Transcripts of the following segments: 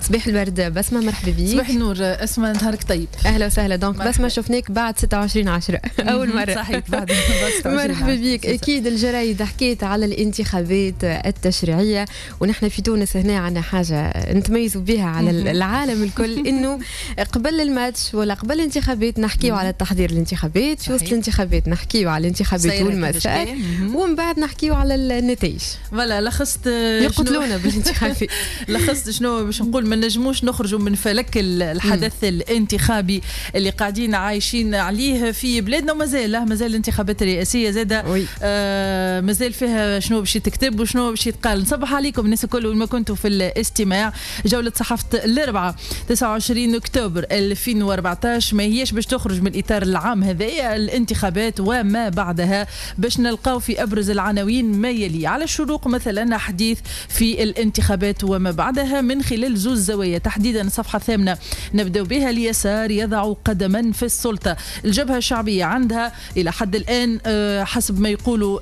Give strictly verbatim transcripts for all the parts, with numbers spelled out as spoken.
صباح الورد بسمة، مرحبا بيك. صباح النور اسماء، نهارك طيب. اهلا وسهلا. دونك بسمة شفناك بعد ستة وعشرين عشرة اول مرة. صحيح بعد مرحبا بيك. اكيد الجرايد حكيت على الانتخابات التشريعية، ونحن في تونس هنا عندنا حاجة نتميزوا بها على العالم الكل، انه قبل الماتش ولا قبل الانتخابات نحكيو على التحضير الانتخابات، في وسط الانتخابات نحكيو على الانتخابات والمسائل، ومن بعد نحكيو على النتائج. فوالا لخصت يقتلونا بالانتخابات. لخصت شنو باش نقول، ما نجموش نخرجوا من فلك الحدث مم. الانتخابي اللي قاعدين عايشين عليه في بلادنا، ومازال مازال الانتخابات الرئاسيه زاده آه مازال فيها شنو باش تكتب وشنو باش يتقال. نصبح عليكم الناس الكل وين ما كنتوا في الاستماع. جوله صحافه الاربعاء تسعة وعشرين اكتوبر ألفين وأربعطاش ما هيش باش تخرج من الاطار العام هذايا الانتخابات وما بعدها، باش نلقاو في ابرز العناوين ما يلي. على الشروق مثلا حديث في الانتخابات وما بعدها من خلال زوز زوايا، تحديدا الصفحه الثامنه نبداو بها. اليسار يضع قدما في السلطه. الجبهه الشعبيه عندها الى حد الان حسب ما يقولوا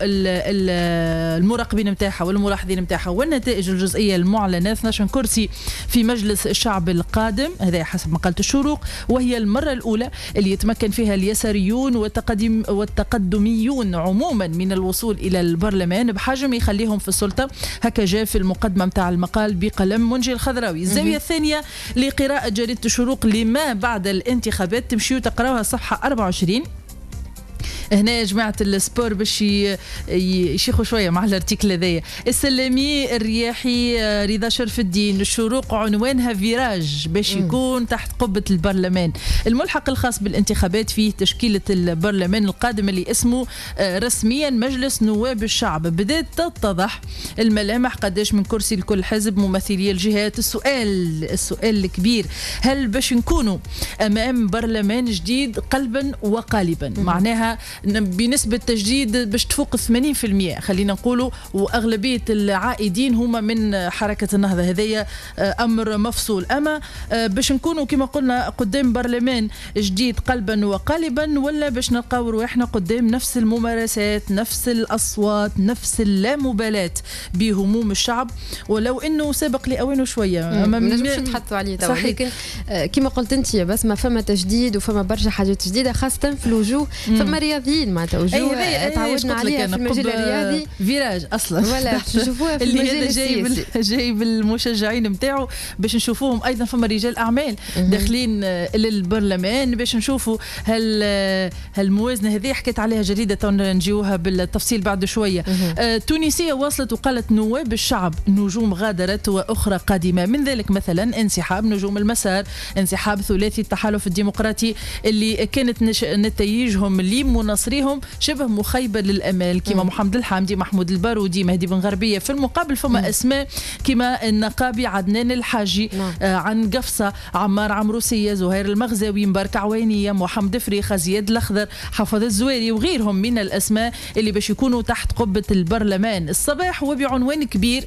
المراقبين نتاعها والملاحظين نتاعها والنتائج الجزئيه المعلنه اثني عشر كرسي في مجلس الشعب القادم، هذا حسب مقاله الشروق، وهي المره الاولى اللي يتمكن فيها اليساريون والتقدم والتقدميون عموما من الوصول الى البرلمان بحجم يخليهم في السلطه. هكا جاء في المقدمه نتاع المقال بقلم منجي الخضراوي. الزاويه الثانيه لقراءه جريده الشروق لما بعد الانتخابات، تمشيو تقراوها صفحه أربعة وعشرين. هنا يا جماعة السبور باش يشيخوا شوية مع الارتيكل هذايا. السلامي الرياحي رضا شرف الدين. الشروق عنوانها فيراج باش يكون تحت قبة البرلمان. الملحق الخاص بالانتخابات فيه تشكيلة البرلمان القادم اللي اسمه رسميا مجلس نواب الشعب. بدأت تتضح الملامح قداش من كرسي لكل حزب، ممثلي الجهات. السؤال السؤال الكبير، هل باش نكونوا أمام برلمان جديد قلبا وقالبا؟ معناها بنسبة تجديد باش تفوق ثمانين بالمئة خلينا نقولوا، وأغلبية العائدين هما من حركة النهضة. هذايا أمر مفصول. أما باش نكونوا كما قلنا قدام برلمان جديد قلبا وقالبا، ولا باش نلقاو رواحنا قدام نفس الممارسات، نفس الأصوات، نفس اللامبالاة بهموم الشعب، ولو أنه سابق لأوانه شوية. ما نجمش نحطوا عليه توا، لكن كما قلت أنت يا بس ما فما تجديد وفما برشا حاجات جديدة، خاصة في الوجوه. فما رياضيين معناتها وجوه تعودنا عليها في المجال الرياضي، فيراج اصلا ولا نشوفوها في المجال السياسي. جاي بالمشجعين نتاعو باش نشوفوهم. ايضا فما رجال اعمال داخلين للبرلمان باش نشوفوا هل هالموازنه هذه حكيت عليها جريده نجيوها بالتفصيل بعد شويه. آه تونسيه وصلت وقالت نواب الشعب نجوم غادرت واخرى قادمه، من ذلك مثلا انسحاب نجوم المسار، انسحاب ثلاثي التحالف الديمقراطي اللي كانت نتائجهم لمناصريهم شبه مخيبة للأمال كما محمد الحامدي، محمود البارودي، مهدي بن غربية. في المقابل فما مم. أسماء كما النقابي عدنان الحاجي، آه عن قفصة عمار عمروسية، زهير المغزاوي، مبارك عوينية، محمد فريخة، زياد الأخضر، حفظ الزويري وغيرهم من الأسماء اللي باش يكونوا تحت قبة البرلمان. الصباح وبعنوان كبير.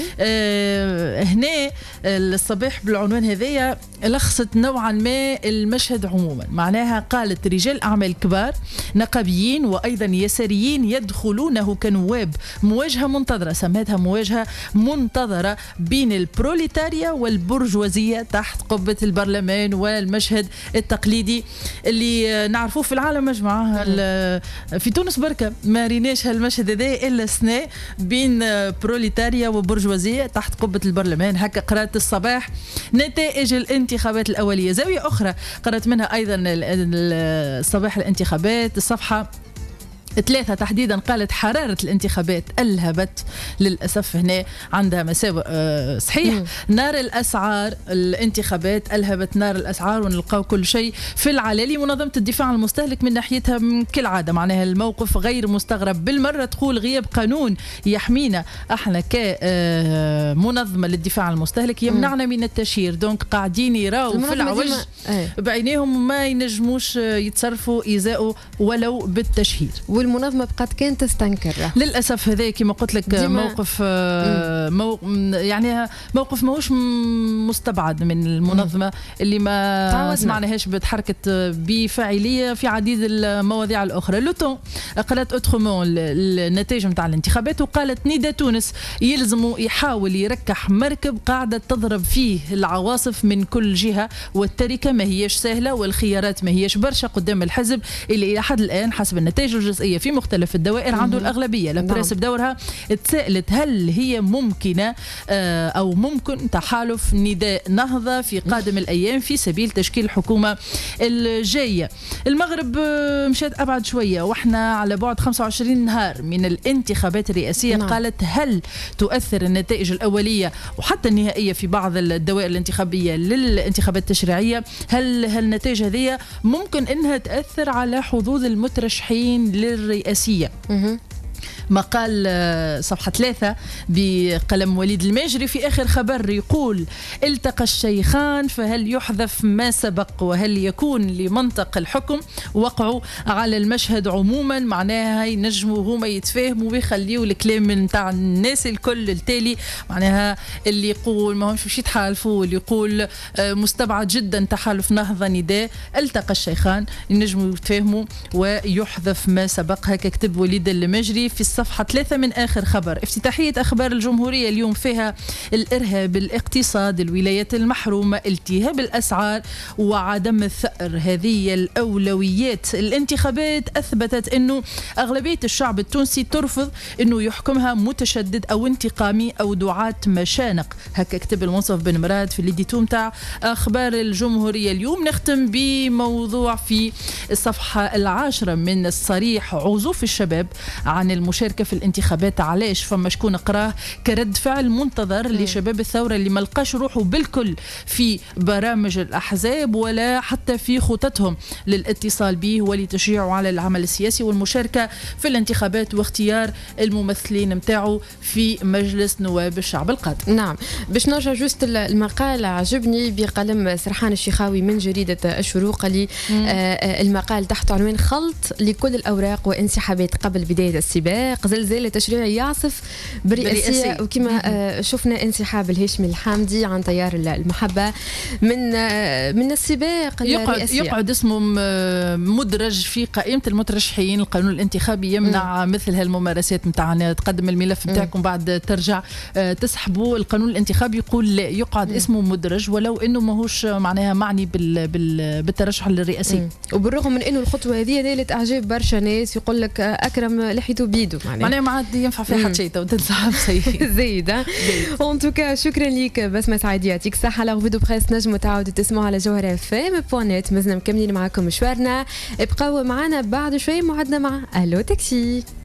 آه هنا الصباح بالعنوان هذايا لخصت نوعا ما المشهد عموما. معناها قالت رجال أعمال كبار نقابيين وأيضا يساريين يدخلونه كنواب. مواجهة منتظرة، سميتها مواجهة منتظرة بين البروليتاريا والبرجوازية تحت قبة البرلمان. والمشهد التقليدي اللي نعرفوه في العالم مجمع في تونس بركة ما ريناش هالمشهد هذا إلا سنة بين بروليتاريا وبرجوازية تحت قبة البرلمان. هكا قرأت الصباح نتائج الانتخابات الأولية. زاوية أخرى قرأت منها أيضا الصباح الانتخابات الصفحة ثلاثة تحديدا، قالت حرارة الانتخابات ألهبت. للأسف هنا عندها مساوئ أه صحيح. مم. نار الأسعار، الانتخابات ألهبت نار الأسعار، ونلقاو كل شيء في العلالي. منظمة الدفاع عن المستهلك من ناحيتها كالعادة معناها الموقف غير مستغرب بالمرة، تقول غياب قانون يحمينا احنا كمنظمة للدفاع عن المستهلك يمنعنا من التشهير. دونك قاعدين يراو في العوج بعينيهم ما ينجموش يتصرفوا إزاءه ولو بالتشهير. والمنظمه بقات كان تستنكر. للاسف هذا كما قلت لك موقف آه مو يعني موقف ماهوش مستبعد من المنظمه اللي ما تعودنا. سمعناهاش بتحركت بفاعليه في عديد المواضيع الاخرى. لوتون قالت اوترومون النتائج نتاع الانتخابات وقالت نداء تونس يلزموا يحاول يركح مركب قاعده تضرب فيه العواصف من كل جهه، والتركه ما هيش سهله والخيارات ما هيش برشا قدام الحزب اللي الى حد الان حسب النتائج الجزئيه في مختلف الدوائر عنده الاغلبيه. لابريس بدورها تساءلت هل هي ممكنه او ممكن تحالف نداء نهضه في قادم الايام في سبيل تشكيل الحكومه الجايه. المغرب مشات ابعد شويه واحنا على بعد خمسة وعشرين نهار من الانتخابات الرئاسيه. نعم. قالت هل تؤثر النتائج الاوليه وحتى النهائيه في بعض الدوائر الانتخابيه للانتخابات التشريعيه، هل هالنتائج هذه ممكن انها تاثر على حظوظ المترشحين للرئاسيه؟ مه. مقال صفحة ثلاثة بقلم وليد الماجري في آخر خبر يقول التقى الشيخان فهل يحذف ما سبق وهل يكون لمنطق الحكم وقعوا على المشهد عموما. معناها ينجموا هما يتفاهموا ويخليوا الكلام نتاع الناس الكل التالي، معناها اللي يقول ما همش باش يتحالفوا واللي يقول مستبعد جدا تحالف نهضة نداء التقى الشيخان ينجموا يتفاهموا ويحذف ما سبق. هكا كتب وليد الماجري في الصفحة ثلاثة من آخر خبر. افتتاحية أخبار الجمهورية اليوم فيها الإرهاب، الاقتصاد، الولايات المحرومة، التهاب الأسعار وعدم الثأر، هذه الأولويات. الانتخابات أثبتت أنه أغلبية الشعب التونسي ترفض أنه يحكمها متشدد أو انتقامي أو دعاة مشانق. هكا كتب المنصف بن مراد في الليديتو متاع أخبار الجمهورية اليوم. نختم بموضوع في الصفحة العاشرة من الصريح عزوف الشباب عن المشاركة في الانتخابات. علاش؟ فما شكون قراه كرد فعل منتظر م. لشباب الثورة اللي ما لقاش روحه بالكل في برامج الأحزاب ولا حتى في خططهم للاتصال به ولتشجيعه على العمل السياسي والمشاركة في الانتخابات واختيار الممثلين متاعه في مجلس نواب الشعب القادم. نعم، باش نرجع جوست المقال عجبني بقلم سرحان الشيخاوي من جريدة الشروق اللي آه المقال تحت عنوان خلط لكل الأوراق وانسحابات قبل بداية السباق، زلزال تشريعي يعصف بالرئاسية. وكما آه شفنا انسحاب الهاشمي الحامدي عن تيار المحبة من آه من السباق الرئاسي. يقعد, يقعد اسمه مدرج في قائمة المترشحين. القانون الانتخابي يمنع م. مثل هالممارسات متاعنا، تقدم الملف متاعكم بعد ترجع آه تسحبوا. القانون الانتخابي يقول لا، يقعد م. اسمه مدرج ولو انه ماهوش معناها معني بال بال بالترشح للرئاسي. وبالرغم من انه الخطوة هذه نالت اعجاب برشا ناس، يقول لك اكرم لحيته بيدو معناها ما عاد ينفع فيها حتى شيء تو تنسحب سيء زيد. ان توكا شكرا ليك بسمة سعيد، يعطيك الصحة. لا فيديو بريس نجموا تعاودوا تسمعوا على جوهرة اف ام بوان نت. مازلنا مكملين معاكم مشوارنا، ابقوا معنا بعد شوي موعدنا مع الو تاكسي.